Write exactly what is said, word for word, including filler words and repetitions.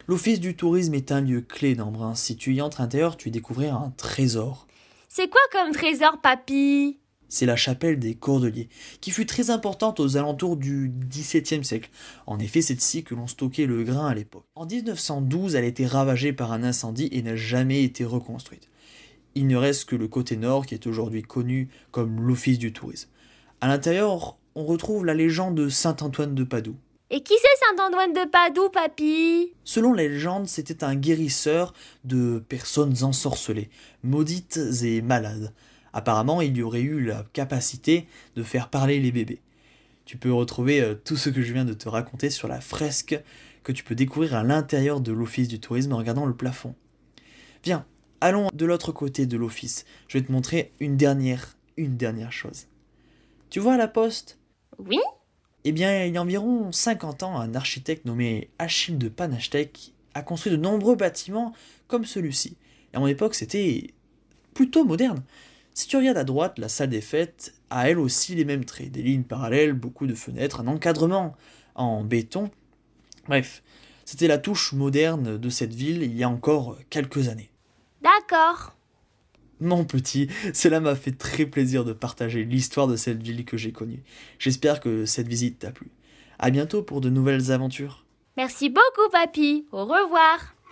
L'office du tourisme est un lieu clé d'Embrun. Si tu y entres à l'intérieur, tu y découvriras un trésor. C'est quoi comme trésor, papy? C'est la chapelle des Cordeliers, qui fut très importante aux alentours du dix-septième siècle. En effet, c'est ici que l'on stockait le grain à l'époque. En dix-neuf cent douze, elle a été ravagée par un incendie et n'a jamais été reconstruite. Il ne reste que le côté nord qui est aujourd'hui connu comme l'office du tourisme. À l'intérieur, on retrouve la légende de Saint-Antoine de Padoue. Et qui c'est Saint-Antoine de Padoue, papy? Selon la légende, c'était un guérisseur de personnes ensorcelées, maudites et malades. Apparemment, il y aurait eu la capacité de faire parler les bébés. Tu peux retrouver euh, tout ce que je viens de te raconter sur la fresque que tu peux découvrir à l'intérieur de l'office du tourisme en regardant le plafond. Viens, allons de l'autre côté de l'office. Je vais te montrer une dernière, une dernière chose. Tu vois la poste? Oui? Eh bien, il y a environ cinquante ans, un architecte nommé Achille de Panachtek a construit de nombreux bâtiments comme celui-ci. Et à mon époque, c'était plutôt moderne. Si tu regardes à droite, la salle des fêtes a elle aussi les mêmes traits. Des lignes parallèles, beaucoup de fenêtres, un encadrement en béton. Bref, c'était la touche moderne de cette ville il y a encore quelques années. D'accord. Mon petit, cela m'a fait très plaisir de partager l'histoire de cette ville que j'ai connue. J'espère que cette visite t'a plu. À bientôt pour de nouvelles aventures. Merci beaucoup, papy. Au revoir.